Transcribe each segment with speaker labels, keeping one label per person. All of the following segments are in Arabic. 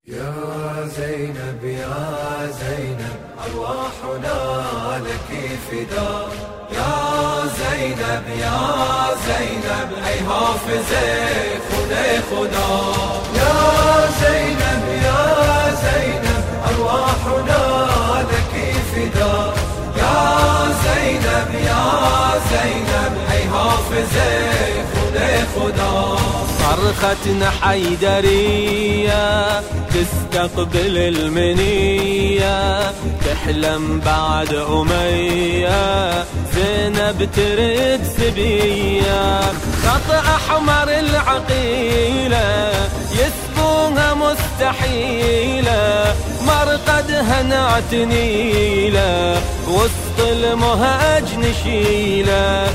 Speaker 1: يا زينب يا زينب أرواحنا لك فداء. يا زينب يا زينب أي حافظة خدا. يا زينب يا زينب أرواحنا لك فداء. يا زينب يا زينب أي حافظة خدا.
Speaker 2: صرختنا حيدرية تستقبل المنية، تحلم بعد أمية زينب ترد سبية. خط أحمر العقيلة يسبوها مستحيلة، مرقدها نعتنيلة وسط المهاج نشيلة.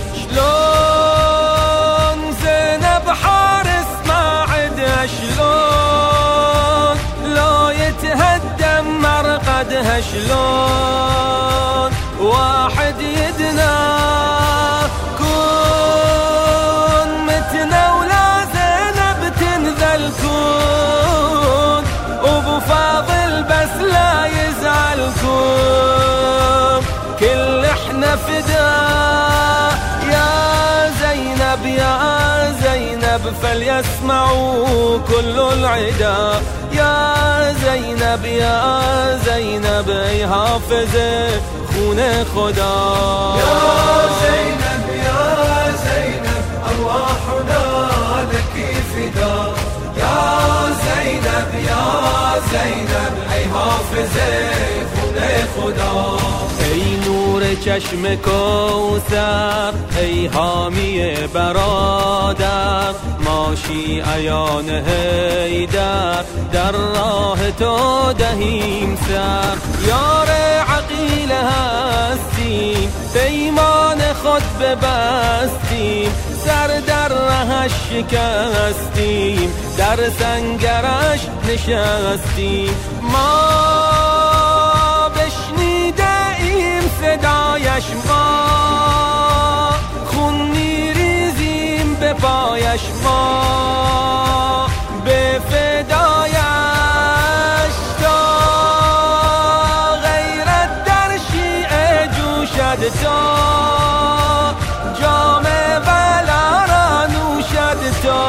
Speaker 2: شلون زينب حارس ما عدها، شلون لو يتهدم مرقدها، شلون واحد يدنا كون متنا ولا زينب تنذل كون، وابو فاضل بس لا يزعل كون، كل احنا فداء. يا زينب يا زينب فليسمعوا كل العدا. يا زينب يا زينب اي حافظة خون خدا.
Speaker 1: يا زينب يا زينب أرواحنا لك فداء. يا زينب يا زينب أي حافظة خدا.
Speaker 2: ای نور چشم کوثر ای حامی برادر، ماشی عیان حیدر در راه تو دهیم سر. یار عقیل هستیم پیمان خود ببستیم، سر در رهش شکستیم در سنگرش نشستیم. ما صدایش ما خون میریزیم به پایش، ما به فدایش تا غیرت در شیعه جوشد، تا جام ولا را نوشد، تا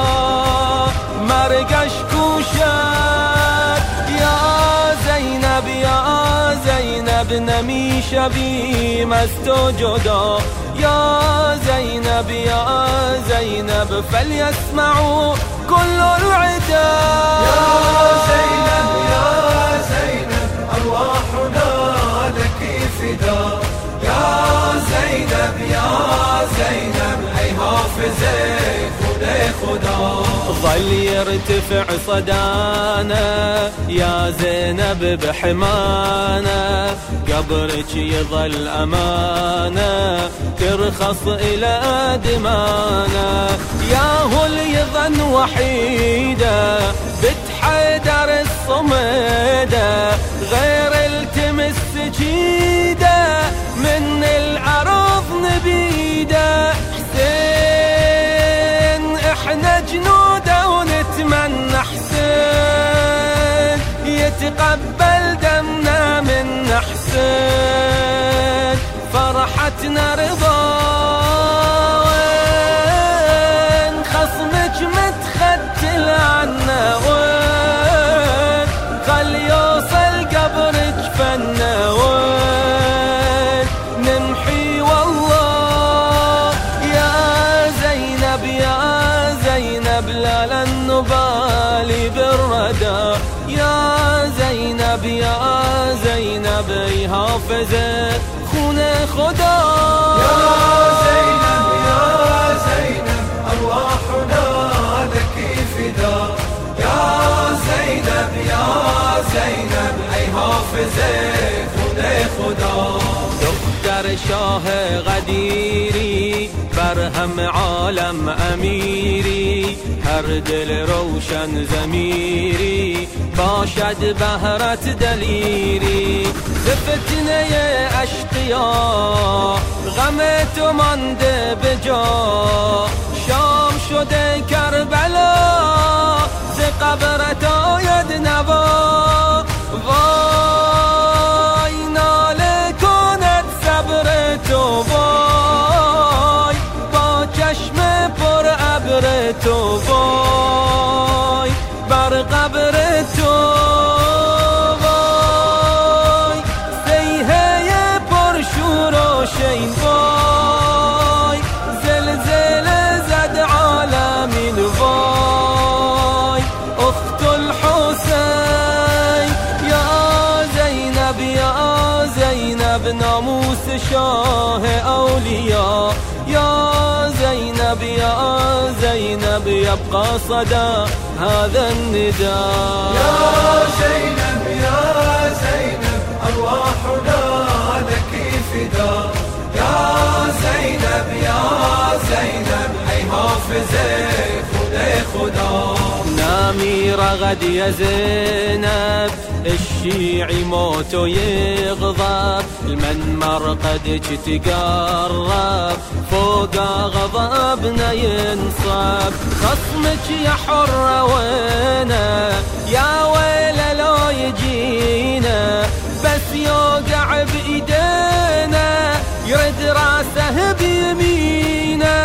Speaker 2: مرگش کوشد. یا زینب یا زینب نمی شویم از تو جدا. یا زینب یا زینب فلیسمعوا کل العدا.
Speaker 1: یا زینب یا زینب أرواحنا لك فداء. يا زينب يا زينب أي حافظة خدا.
Speaker 2: ظل يرتفع صدانا يا زينب بحمانا، قبرك يظل أمانة ترخص إلى دمانا. يا هل يظن وحيدة بنت حيدر الصميدة، غير التمس سجيدة من الأرض نبيدة. حسين احنا جنوده ونتمنى حسين يتقبل دمنا من حسين، فرحتنا رضا. وين خصمك متختل عنا، وين خل يوصل قبرك فنا، وين نمحي والله. يا زينب يا زينب لا لن نبالي بالردى. يا زينب يا زينب اي حافظة خون خدا.
Speaker 1: يا زينب يا زينب أرواحنا لك فداء. يا زينب يا زينب أي حافظة خدا.
Speaker 2: دختر شاه غدیری بر هم عالم امیری، هر دل روشن ضمیری باشد بهرت دلیری. ز فتنه اشقیا غم تو مانده به جا، شام شده کربلا ز قبرت آید نوا وای ناله کند صبر تو وای با چشم پر ابر تو وای بر قبر تو وای سیحه پر شور و شین وای زلزله زد عالمین وای اخت الحسین یا زینب ناموس شاه اولیاء یا زینب يبقى صدى هذا النداء
Speaker 1: يا زينب أرواحنا لك فداء يا زينب أي حافظة خدا
Speaker 2: نامي رغد يا زينب الشيعي موته يغضب المنمر قد تقرب فوق غضبنا ينصب خصمك يا حرة وينه يا ويل لو يجينا بس يوقع بإيدينا يرد راسه بيمينه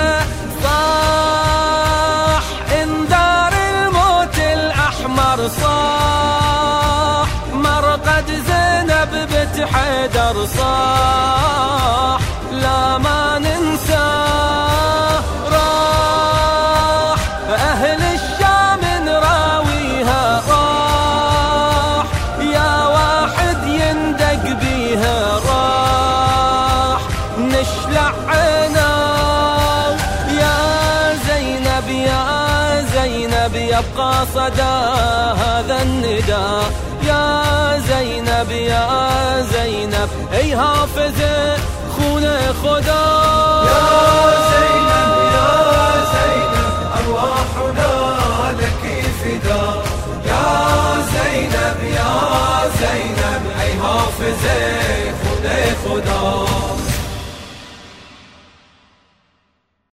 Speaker 2: صاح انذار الموت الأحمر صاح مرقد زينب بنت حيدر صاح لا ما ننساه راح أهل الشام نراويها راح يا واحد يندق بيها راح نشلع عيناه يا زينب يبقى صدى هذا النداء يا زينب اي حافظة خون خدا
Speaker 1: يا زينب أرواحنا لك فداء يا زينب أي حافظة خدا